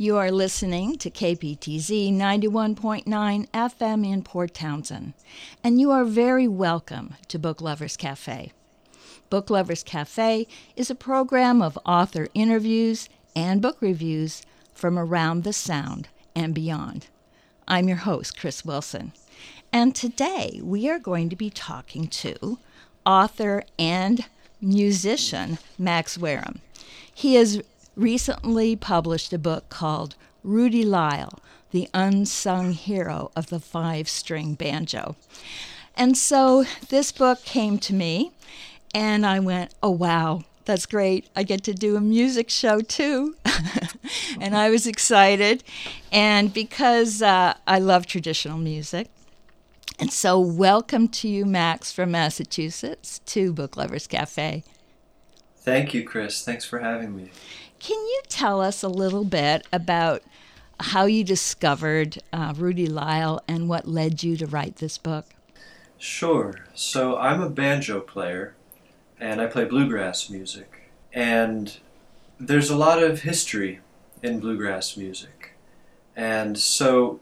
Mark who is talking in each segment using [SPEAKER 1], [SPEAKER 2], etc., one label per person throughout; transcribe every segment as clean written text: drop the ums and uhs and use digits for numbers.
[SPEAKER 1] You are listening to KPTZ 91.9 FM in Port Townsend, and you are very welcome to Book Lovers Cafe. Book Lovers Cafe is a program of author interviews and book reviews from around the Sound and beyond. I'm your host, Chris Wilson, and today we are going to be talking to author and musician Max Wareham. He has recently published a book called Rudy Lyle, the Unsung Hero of the Five-String Banjo. And so this book came to me, and I went, oh, wow, that's great. I get to do a music show, too. And I was excited. And because I love traditional music, and so welcome to you, Max, from Massachusetts, to Book Lovers Cafe.
[SPEAKER 2] Thank you, Chris. Thanks for having me.
[SPEAKER 1] Can you tell us a little bit about how you discovered Rudy Lyle and what led you to write this book?
[SPEAKER 2] Sure. So I'm a banjo player, and I play bluegrass music. And there's a lot of history in bluegrass music. And so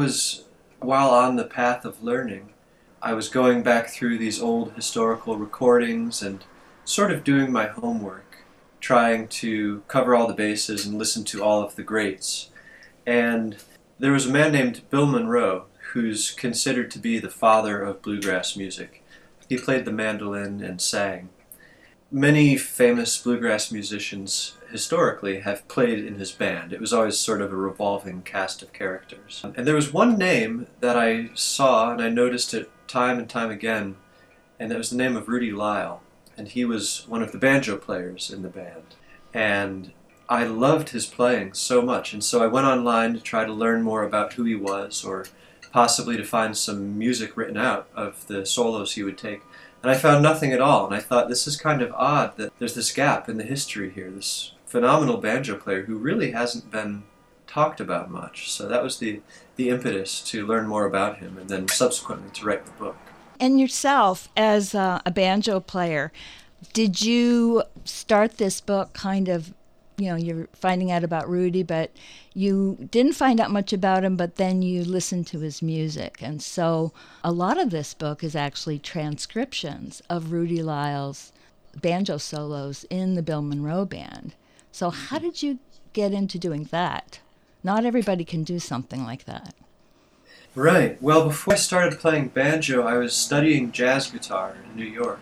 [SPEAKER 2] while on the path of learning, I was going back through these old historical recordings and sort of doing my homework, trying to cover all the bases and listen to all of the greats. And there was a man named Bill Monroe, who's considered to be the father of bluegrass music. He played the mandolin and sang. Many famous bluegrass musicians historically have played in his band. It was always sort of a revolving cast of characters. And there was one name that I saw, and I noticed it time and time again, and it was the name of Rudy Lyle. And he was one of the banjo players in the band. And I loved his playing so much. And so I went online to try to learn more about who he was, or possibly to find some music written out of the solos he would take. And I found nothing at all. And I thought, this is kind of odd that there's this gap in the history here, this phenomenal banjo player who really hasn't been talked about much. So that was the impetus to learn more about him, and then subsequently to write the book.
[SPEAKER 1] And yourself, as a banjo player, did you start this book kind of, you're finding out about Rudy, but you didn't find out much about him, but then you listened to his music. And so a lot of this book is actually transcriptions of Rudy Lyle's banjo solos in the Bill Monroe Band. So how did you get into doing that? Not everybody can do something like that.
[SPEAKER 2] Right. Well, before I started playing banjo, I was studying jazz guitar in New York.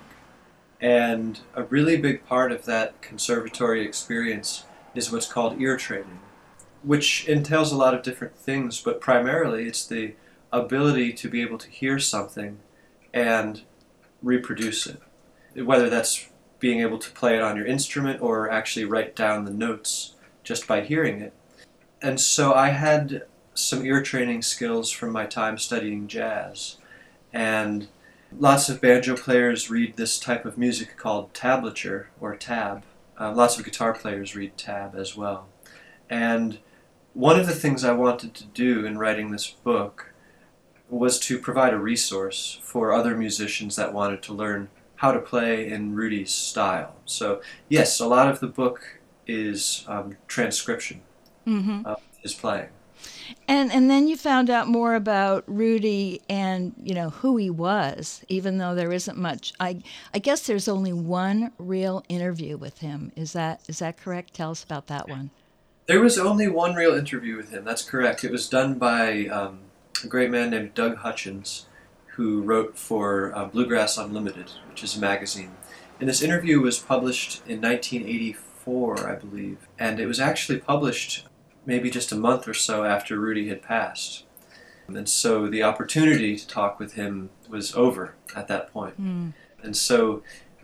[SPEAKER 2] And a really big part of that conservatory experience is what's called ear training, which entails a lot of different things, but primarily it's the ability to be able to hear something and reproduce it. Whether that's being able to play it on your instrument or actually write down the notes just by hearing it. And so I had some ear training skills from my time studying jazz. And lots of banjo players read this type of music called tablature, or tab. Lots of guitar players read tab as well. And one of the things I wanted to do in writing this book was to provide a resource for other musicians that wanted to learn how to play in Rudy's style. So yes, a lot of the book is transcription of his playing.
[SPEAKER 1] And then you found out more about Rudy and, who he was, even though there isn't much. I guess there's only one real interview with him. Is that correct? Tell us about that one.
[SPEAKER 2] There was only one real interview with him. That's correct. It was done by a great man named Doug Hutchins, who wrote for Bluegrass Unlimited, which is a magazine. And this interview was published in 1984, I believe. And it was actually published maybe just a month or so after Rudy had passed. And so the opportunity to talk with him was over at that point. And so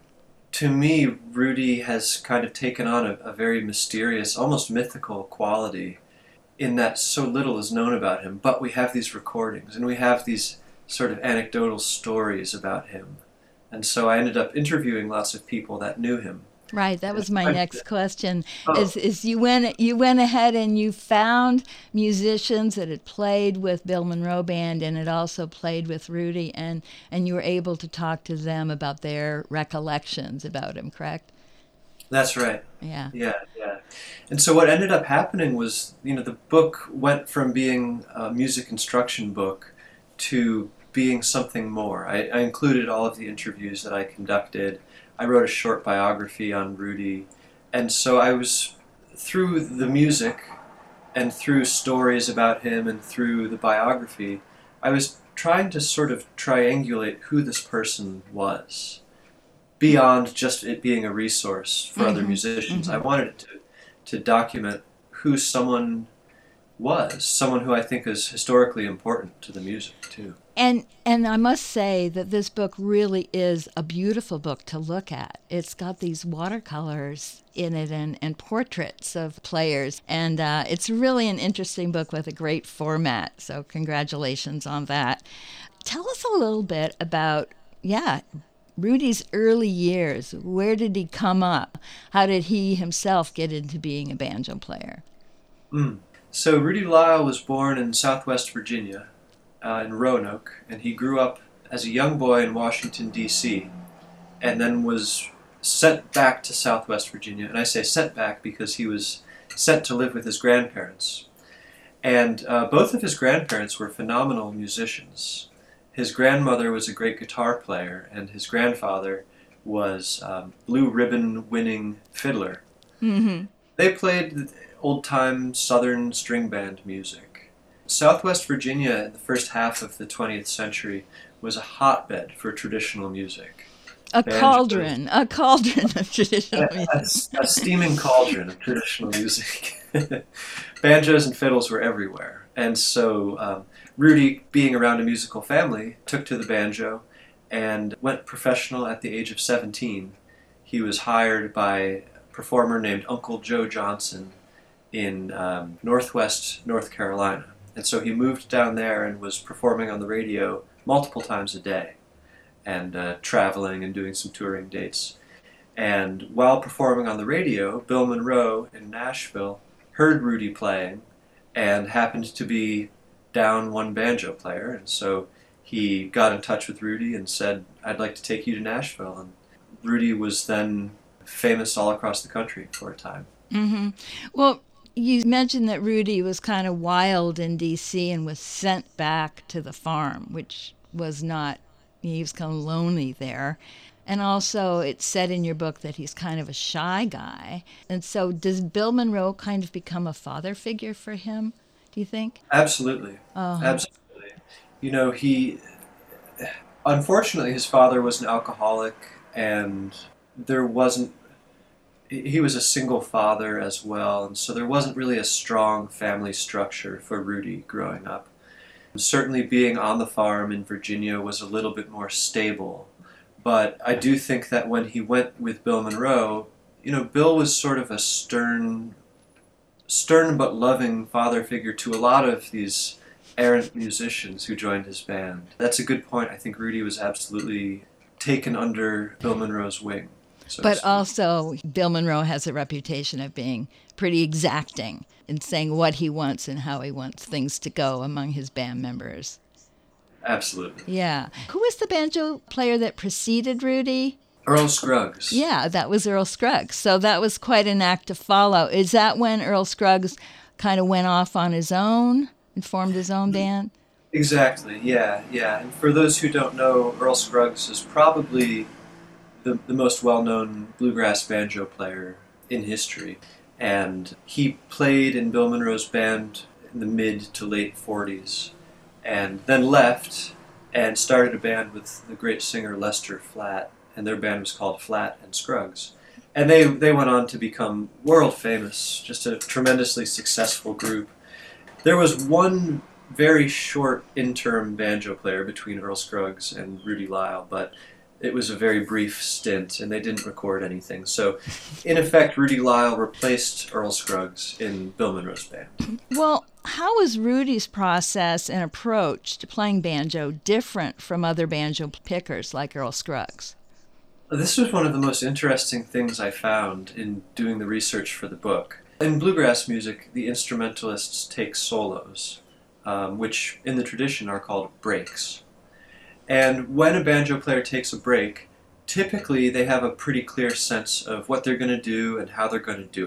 [SPEAKER 2] to me, Rudy has kind of taken on a very mysterious, almost mythical quality in that so little is known about him, but we have these recordings and we have these sort of anecdotal stories about him. And so I ended up interviewing lots of people that knew him.
[SPEAKER 1] Right, that was my next question. Is you went ahead and you found musicians that had played with Bill Monroe Band and had also played with Rudy, and you were able to talk to them about their recollections about him, correct?
[SPEAKER 2] That's right.
[SPEAKER 1] Yeah.
[SPEAKER 2] Yeah. And so what ended up happening was, the book went from being a music instruction book to being something more. I included all of the interviews that I conducted. I wrote a short biography on Rudy. And so I was, through the music and through stories about him and through the biography, I was trying to sort of triangulate who this person was, beyond just it being a resource for other musicians. I wanted it to document who someone was, someone who I think is historically important to the music too.
[SPEAKER 1] And I must say that this book really is a beautiful book to look at. It's got these watercolors in it and portraits of players. And it's really an interesting book with a great format. So congratulations on that. Tell us a little bit about, Rudy's early years. Where did he come up? How did he himself get into being a banjo player?
[SPEAKER 2] So Rudy Lyle was born in Southwest Virginia, in Roanoke, and he grew up as a young boy in Washington, D.C., and then was sent back to Southwest Virginia. And I say sent back because he was sent to live with his grandparents. And both of his grandparents were phenomenal musicians. His grandmother was a great guitar player, and his grandfather was blue ribbon-winning fiddler.
[SPEAKER 1] Mm-hmm.
[SPEAKER 2] They played old-time Southern string band music. Southwest Virginia in the first half of the 20th century was a hotbed for traditional music.
[SPEAKER 1] A cauldron of traditional music.
[SPEAKER 2] A steaming cauldron of traditional music. Banjos and fiddles were everywhere. And so Rudy, being around a musical family, took to the banjo and went professional at the age of 17. He was hired by a performer named Uncle Joe Johnson in Northwest North Carolina. And so he moved down there and was performing on the radio multiple times a day and traveling and doing some touring dates. And while performing on the radio, Bill Monroe in Nashville heard Rudy playing and happened to be down one banjo player. And so he got in touch with Rudy and said, "I'd like to take you to Nashville." And Rudy was then famous all across the country for a time.
[SPEAKER 1] Mm-hmm. Well, you mentioned that Rudy was kind of wild in D.C. and was sent back to the farm, which was not, he was kind of lonely there. And also it's said in your book that he's kind of a shy guy. And so does Bill Monroe kind of become a father figure for him, do you think?
[SPEAKER 2] Absolutely. Absolutely. Unfortunately, his father was an alcoholic, and he was a single father as well, and so there wasn't really a strong family structure for Rudy growing up. Certainly being on the farm in Virginia was a little bit more stable, but I do think that when he went with Bill Monroe, Bill was sort of a stern but loving father figure to a lot of these errant musicians who joined his band. That's a good point. I think Rudy was absolutely taken under Bill Monroe's wing.
[SPEAKER 1] But also, Bill Monroe has a reputation of being pretty exacting in saying what he wants and how he wants things to go among his band members.
[SPEAKER 2] Absolutely.
[SPEAKER 1] Yeah. Who was the banjo player that preceded Rudy?
[SPEAKER 2] Earl Scruggs.
[SPEAKER 1] Yeah, that was Earl Scruggs. So that was quite an act to follow. Is that when Earl Scruggs kind of went off on his own and formed his own band?
[SPEAKER 2] Exactly, yeah. And for those who don't know, Earl Scruggs is probably the most well-known bluegrass banjo player in history. And he played in Bill Monroe's band in the mid to late 40s, and then left and started a band with the great singer Lester Flatt, and their band was called Flatt and Scruggs. And they went on to become world famous, just a tremendously successful group. There was one very short interim banjo player between Earl Scruggs and Rudy Lyle, but it was a very brief stint, and they didn't record anything. So, in effect, Rudy Lyle replaced Earl Scruggs in Bill Monroe's band.
[SPEAKER 1] Well, how was Rudy's process and approach to playing banjo different from other banjo pickers like Earl Scruggs?
[SPEAKER 2] This was one of the most interesting things I found in doing the research for the book. In bluegrass music, the instrumentalists take solos, which in the tradition are called breaks. And when a banjo player takes a break, typically they have a pretty clear sense of what they're going to do and how they're going to do it.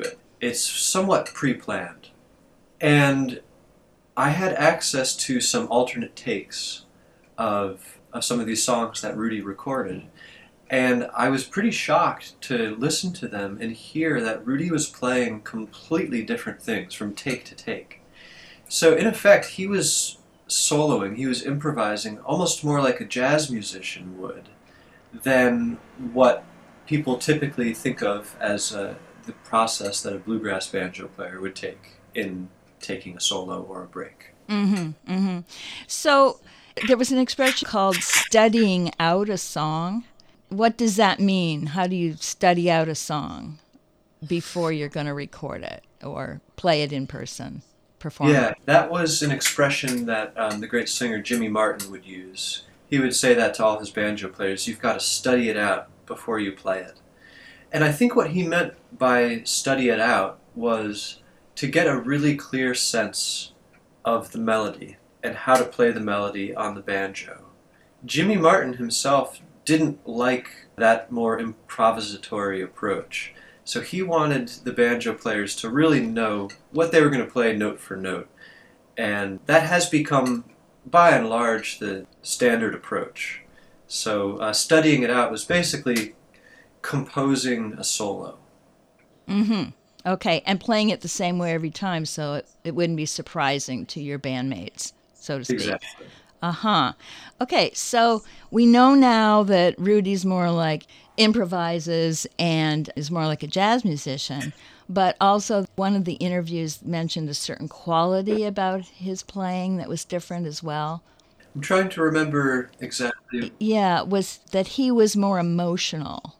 [SPEAKER 2] it's somewhat pre-planned. And I had access to some alternate takes of some of these songs that Rudy recorded. And I was pretty shocked to listen to them and hear that Rudy was playing completely different things from take to take. So in effect, he was soloing, he was improvising almost more like a jazz musician would than what people typically think of as the process that a bluegrass banjo player would take in taking a solo or a break.
[SPEAKER 1] Mm-hmm, mm-hmm. So there was an expression called studying out a song. What does that mean? How do you study out a song before you're going to record it or play it in person, perform
[SPEAKER 2] Yeah,
[SPEAKER 1] it?
[SPEAKER 2] that was an expression that the great singer Jimmy Martin would use. He would say that to all his banjo players, you've got to study it out before you play it. And I think what he meant by study it out was to get a really clear sense of the melody and how to play the melody on the banjo. Jimmy Martin himself didn't like that more improvisatory approach. So he wanted the banjo players to really know what they were going to play note for note. And that has become, by and large, the standard approach. So studying it out was basically composing a solo.
[SPEAKER 1] Mm-hmm. Okay, and playing it the same way every time so it wouldn't be surprising to your bandmates, so to speak.
[SPEAKER 2] Exactly.
[SPEAKER 1] Uh-huh. Okay, so we know now that Rudy's more like improvises and is more like a jazz musician, but also one of the interviews mentioned a certain quality about his playing that was different as well.
[SPEAKER 2] I'm trying to remember exactly.
[SPEAKER 1] Yeah, was that he was more emotional,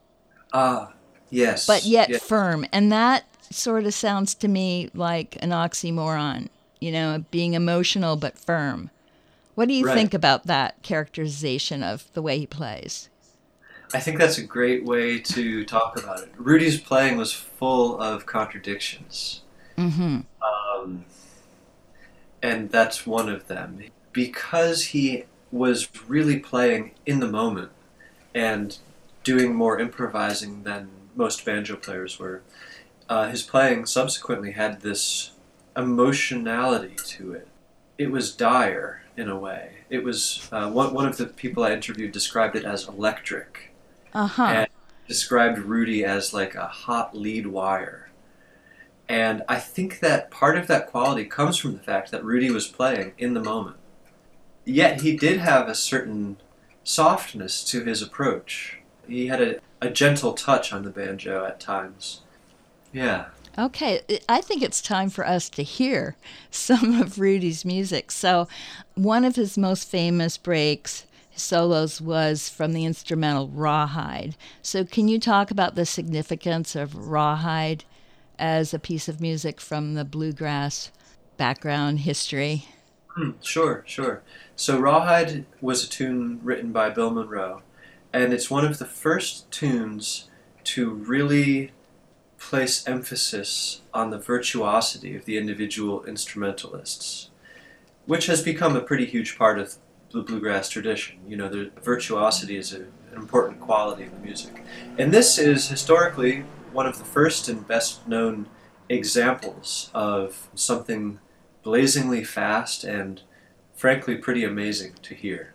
[SPEAKER 2] Yes.
[SPEAKER 1] but yet
[SPEAKER 2] Yes.
[SPEAKER 1] firm. And that sort of sounds to me like an oxymoron, being emotional but firm. What do you
[SPEAKER 2] Right.
[SPEAKER 1] think about that characterization of the way he plays?
[SPEAKER 2] I think that's a great way to talk about it. Rudy's playing was full of contradictions.
[SPEAKER 1] Mm-hmm.
[SPEAKER 2] And that's one of them. Because he was really playing in the moment and doing more improvising than most banjo players were, his playing subsequently had this emotionality to it. It was dire in a way. It was one of the people I interviewed described it as electric,
[SPEAKER 1] Uh-huh.
[SPEAKER 2] and described Rudy as like a hot lead wire. And I think that part of that quality comes from the fact that Rudy was playing in the moment. Yet he did have a certain softness to his approach. He had a gentle touch on the banjo at times. Yeah.
[SPEAKER 1] Okay, I think it's time for us to hear some of Rudy's music. So one of his most famous breaks, solos, was from the instrumental Rawhide. So can you talk about the significance of Rawhide as a piece of music from the bluegrass background history?
[SPEAKER 2] Sure. So Rawhide was a tune written by Bill Monroe, and it's one of the first tunes to really place emphasis on the virtuosity of the individual instrumentalists, which has become a pretty huge part of the bluegrass tradition. The virtuosity is an important quality of the music. And this is historically one of the first and best known examples of something blazingly fast and frankly pretty amazing to hear.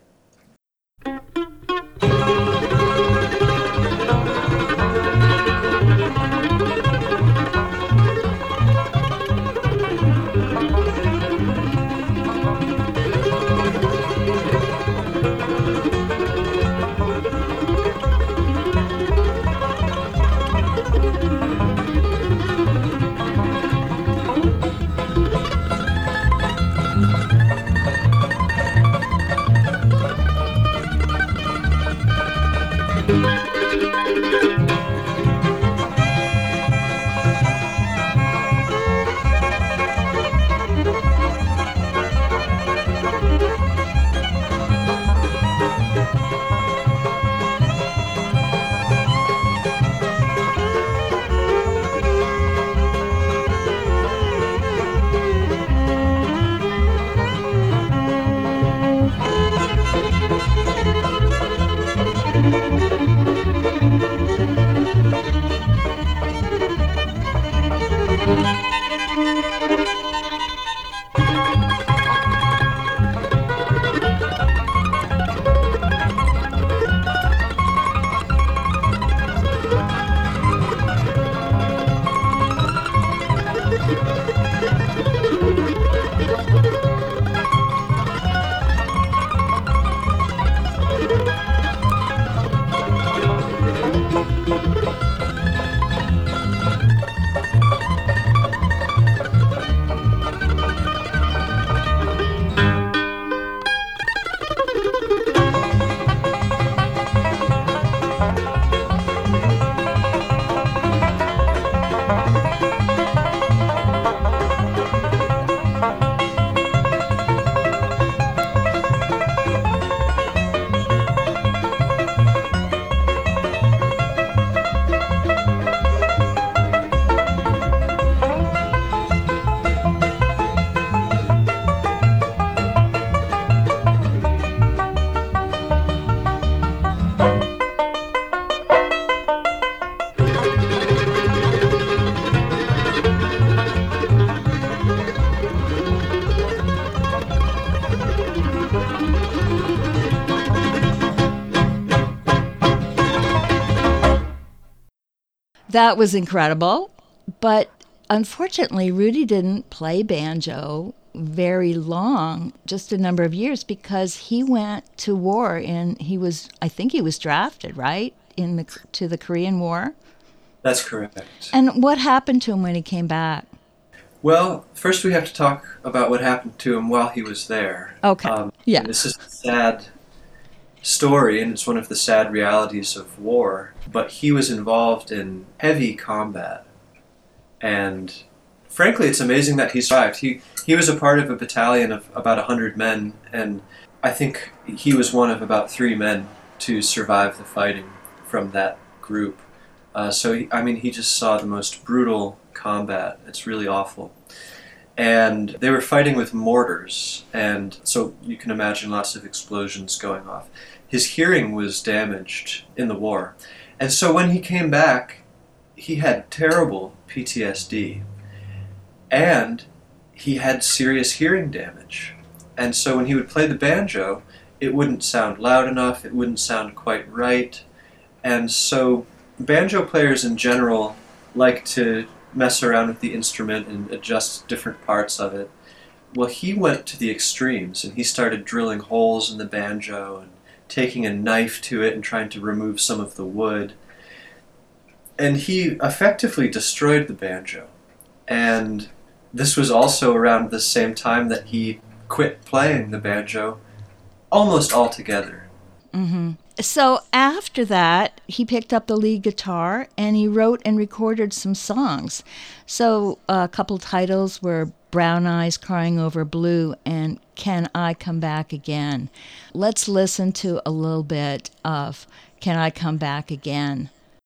[SPEAKER 1] That was incredible. But unfortunately, Rudy didn't play banjo very long, just a number of years, because he went to war and I think he was drafted, right? To the Korean War.
[SPEAKER 2] That's correct.
[SPEAKER 1] And what happened to him when he came back?
[SPEAKER 2] Well, first we have to talk about what happened to him while he was there.
[SPEAKER 1] Okay. Yeah.
[SPEAKER 2] This is a sad story, and it's one of the sad realities of war. But he was involved in heavy combat. And frankly, it's amazing that he survived. He was a part of a battalion of about 100 men, and I think he was one of about 3 men to survive the fighting from that group. He just saw the most brutal combat. It's really awful. And they were fighting with mortars, and so you can imagine lots of explosions going off. His hearing was damaged in the war. And so when he came back, he had terrible PTSD. And he had serious hearing damage. And so when he would play the banjo, it wouldn't sound loud enough, it wouldn't sound quite right. And so banjo players in general like to mess around with the instrument and adjust different parts of it. Well, he went to the extremes, and he started drilling holes in the banjo and taking a knife to it and trying to remove some of the wood. And he effectively destroyed the banjo. And this was also around the same time that he quit playing the banjo almost altogether.
[SPEAKER 1] Mm-hmm. So after that, he picked up the lead guitar and he wrote and recorded some songs. So a couple titles were Brown Eyes Crying Over Blue and Can I Come Back Again. Let's listen to a little bit of Can I Come Back Again.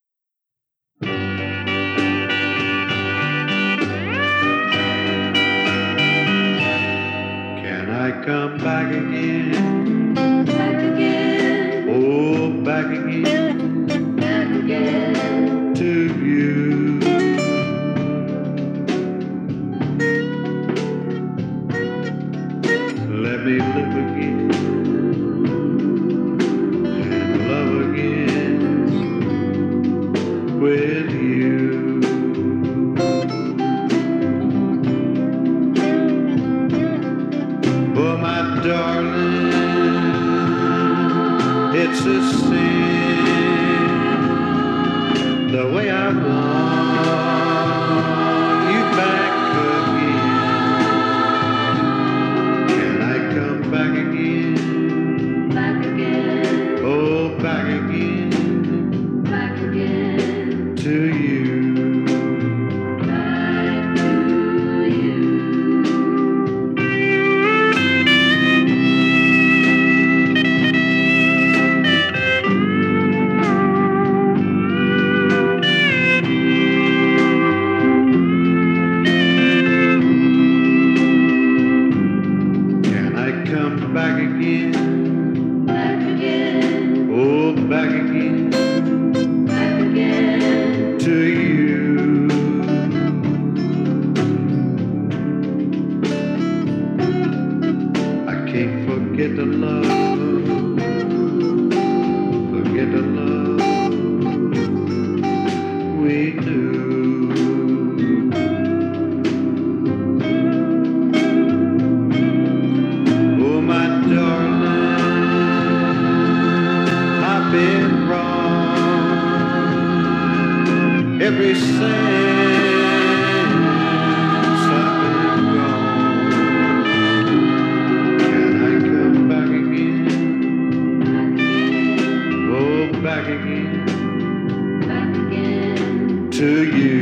[SPEAKER 3] Can I come back again? Back again. Oh, back again. Back again. To you. Let me live again. And love again. With you. Oh, my darling, it's a sin, the way I want you back again. Can I come back again? Back again. Oh, back again. Back again. To you. Back again, back again, oh, back again, back again, to you. I can't forget the love, forget the love we knew. Been wrong ever since I've been gone. Can I come back again? Oh, back again, to you.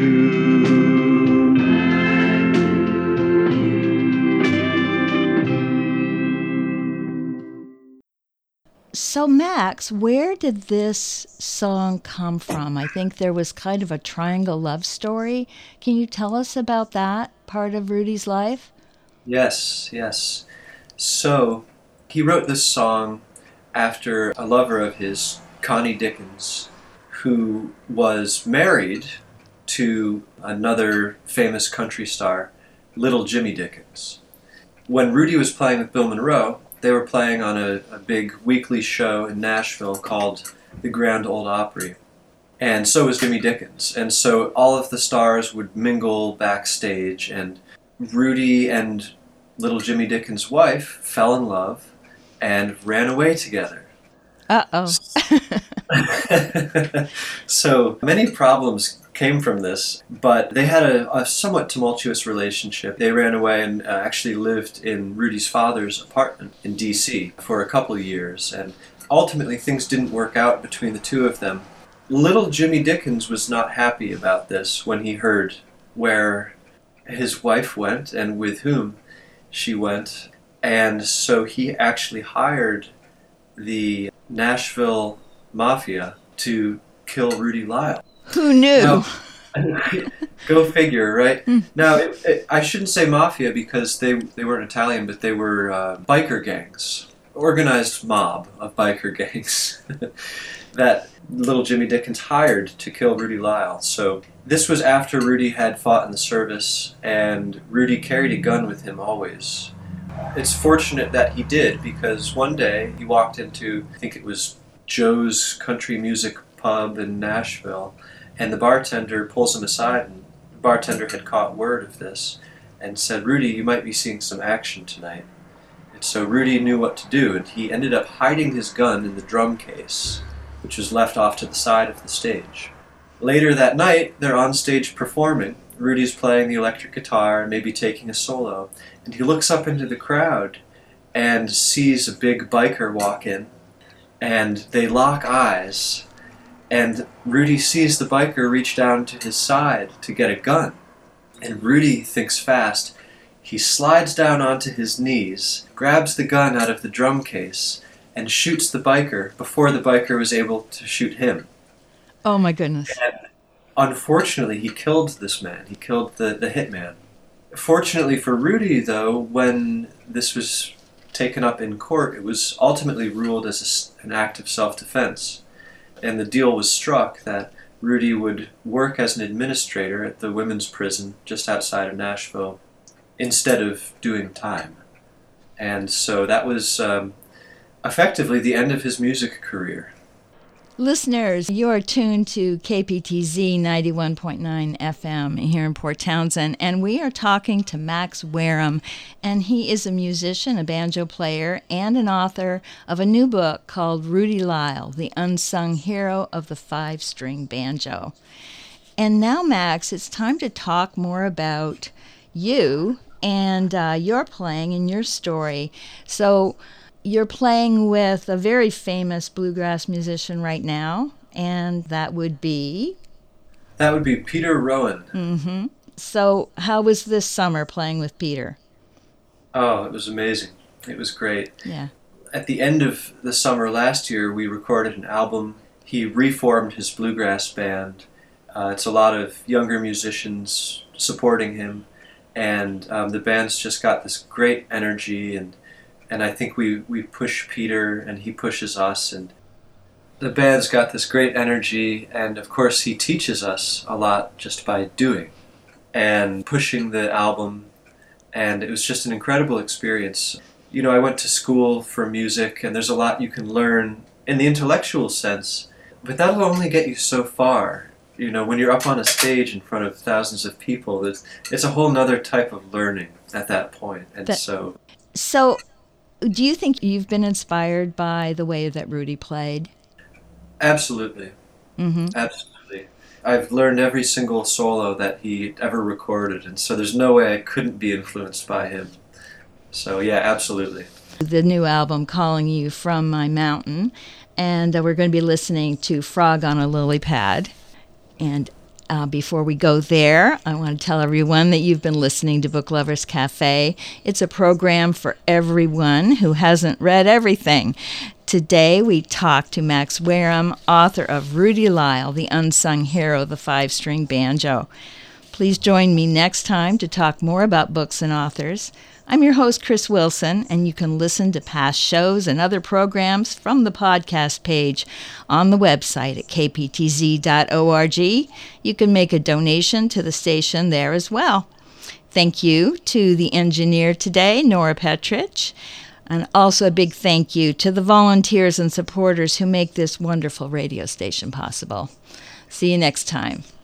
[SPEAKER 1] So, Max, where did this song come from? I think there was kind of a triangle love story. Can you tell us about that part of Rudy's life?
[SPEAKER 2] Yes. So, he wrote this song after a lover of his, Connie Dickens, who was married to another famous country star, Little Jimmy Dickens. When Rudy was playing with Bill Monroe, they were playing on a big weekly show in Nashville called the Grand Ole Opry. and so was Jimmy Dickens. And so all of the stars would mingle backstage, and Rudy and little Jimmy Dickens' wife fell in love and ran away together.
[SPEAKER 1] Uh-oh.
[SPEAKER 2] So many problems came from this, but they had a somewhat tumultuous relationship. They ran away and actually lived in Rudy's father's apartment in D.C. for a couple of years, and ultimately things didn't work out between the two of them. Little Jimmy Dickens was not happy about this when he heard where his wife went and with whom she went, and so he actually hired the Nashville Mafia to kill Rudy Lyle.
[SPEAKER 1] Who knew?
[SPEAKER 2] Now, go figure, right? Now, I shouldn't say mafia because they weren't Italian, but they were biker gangs, organized mob of biker gangs that little Jimmy Dickens hired to kill Rudy Lyle. So this was after Rudy had fought in the service, and Rudy carried a gun with him always. It's fortunate that he did, because one day he walked into, I think it was Joe's Country Music Pub in Nashville, and the bartender pulls him aside, and the bartender had caught word of this and said, "Rudy, you might be seeing some action tonight." And so Rudy knew what to do, and he ended up hiding his gun in the drum case, which was left off to the side of the stage. Later that night, they're on stage performing. Rudy's playing the electric guitar and maybe taking a solo, and he looks up into the crowd and sees a big biker walk in, and they lock eyes, and Rudy sees the biker reach down to his side to get a gun, and Rudy thinks fast. He slides down onto his knees, grabs the gun out of the drum case, and shoots the biker before the biker was able to shoot him.
[SPEAKER 1] Oh my goodness.
[SPEAKER 2] And unfortunately, he killed this man. He killed the hitman. Fortunately for Rudy, though, when this was taken up in court, it was ultimately ruled as an act of self-defense. And the deal was struck that Rudy would work as an administrator at the women's prison just outside of Nashville instead of doing time. And so that was effectively the end of his music career.
[SPEAKER 1] Listeners, you are tuned to KPTZ 91.9 FM here in Port Townsend, and we are talking to Max Wareham, and he is a musician, a banjo player, and an author of a new book called Rudy Lyle, the Unsung Hero of the Five-String Banjo. And now, Max, it's time to talk more about you and your playing and your story. So you're playing with a very famous bluegrass musician right now, and that would be?
[SPEAKER 2] That would be Peter Rowan.
[SPEAKER 1] Mm-hmm. So how was this summer playing with Peter?
[SPEAKER 2] Oh, it was amazing. It was great.
[SPEAKER 1] Yeah.
[SPEAKER 2] At the end of the summer last year, we recorded an album. He reformed his bluegrass band. It's a lot of younger musicians supporting him, and the band's just got this great energy, and I think we push Peter, and he pushes us, and the band's got this great energy, and of course he teaches us a lot just by doing and pushing the album, and it was just an incredible experience. You know, I went to school for music, and there's a lot you can learn in the intellectual sense, but that'll only get you so far. You know, when you're up on a stage in front of thousands of people, it's a whole nother type of learning at that point, and So
[SPEAKER 1] do you think you've been inspired by the way that Rudy played?
[SPEAKER 2] Absolutely.
[SPEAKER 1] Mm-hmm.
[SPEAKER 2] Absolutely. I've learned every single solo that he ever recorded, and so there's no way I couldn't be influenced by him. So yeah, absolutely.
[SPEAKER 1] The new album, Calling You From My Mountain, and we're going to be listening to Frog on a Lily Pad. And before we go there, I want to tell everyone that you've been listening to Book Lovers Cafe. It's a program for everyone who hasn't read everything. Today we talk to Max Wareham, author of Rudy Lyle, the Unsung Hero of the Five-String Banjo. Please join me next time to talk more about books and authors. I'm your host, Chris Wilson, and you can listen to past shows and other programs from the podcast page on the website at kptz.org. You can make a donation to the station there as well. Thank you to the engineer today, Nora Petrich. And also a big thank you to the volunteers and supporters who make this wonderful radio station possible. See you next time.